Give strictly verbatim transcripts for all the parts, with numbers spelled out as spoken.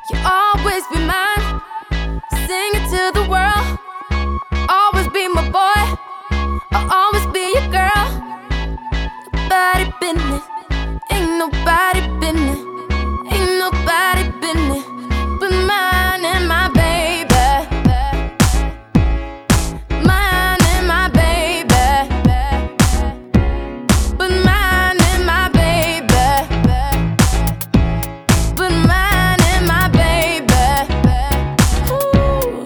You'll always be mine. Sing it to the world. Always be my boy. I'll always be your girl. Nobody business. Ain't nobody business. Ain't nobody business but mine and my baby. Mine and my baby. But mine and my baby. But mine and my baby. Ooh.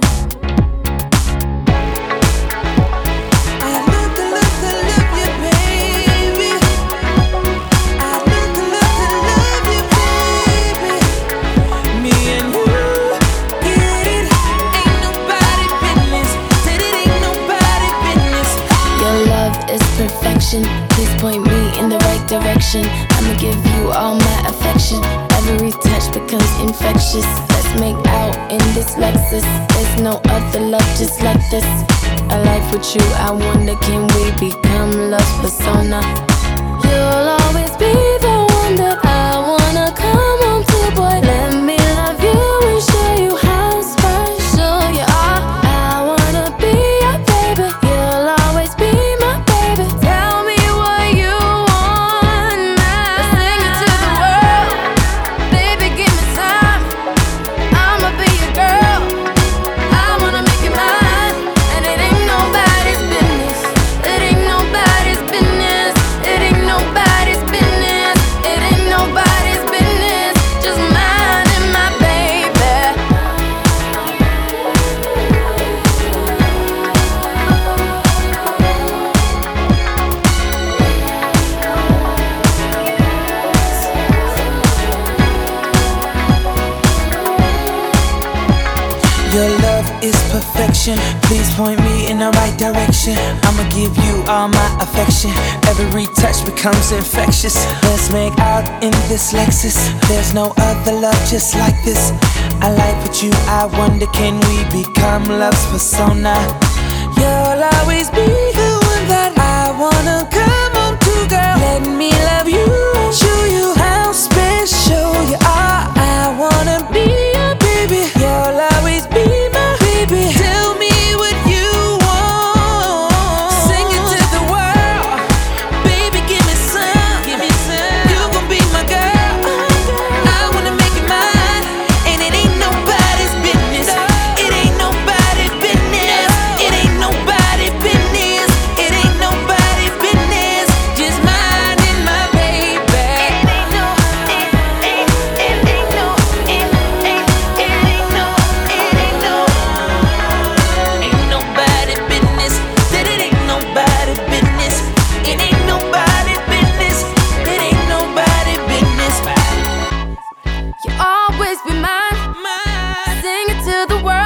I look, look, love you, baby. I look, look, love you, baby. Me and you get it. Ain't nobody business. Said it ain't nobody business. Your love is perfection. Please point me in the right direction. I'ma give you all my affection. Every touch becomes infectious. Let's make out in this Lexus. There's no other love just like this. A life with you, I wonder, can we become love's persona? You'll always be the one that I wanna come home to, boy. Let me love you and show you how special you are. I wanna be your baby. You'll always be my baby. Tell me what you want now. Let's sing it to the world. Baby, give me time. I'ma be your girl. I wanna make you mine. And it ain't nobody's business. It ain't nobody's business. It ain't nobody's business. It ain't nobody's business. Just mine and my baby. Your love is perfection. Please point me in the right direction. I'ma give you all my affection. Every touch becomes infectious. Let's make out in this Lexus. There's no other love just like this. I like with you, I wonder, can we become love's persona? You'll always be the one that I wanna come home to, girl. Let me love you and show you how special you are. I wanna be your baby. You'll always be my baby. Tell me what you want. Sing it to the world. Baby, give me some. Give me some. You gon' be my girl. I wanna make you mine. And it ain't nobody's business. It ain't nobody's business. It ain't nobody's business. It ain't nobody's business. Just mine and my baby. It ain't no, it ain't, it ain't no, it ain't, it ain't no, it ain't no. Ain't nobody business. Said it ain't nobody business. It ain't nobody business. It ain't nobody business. You'll always be mine. Mine. Sing it to the world.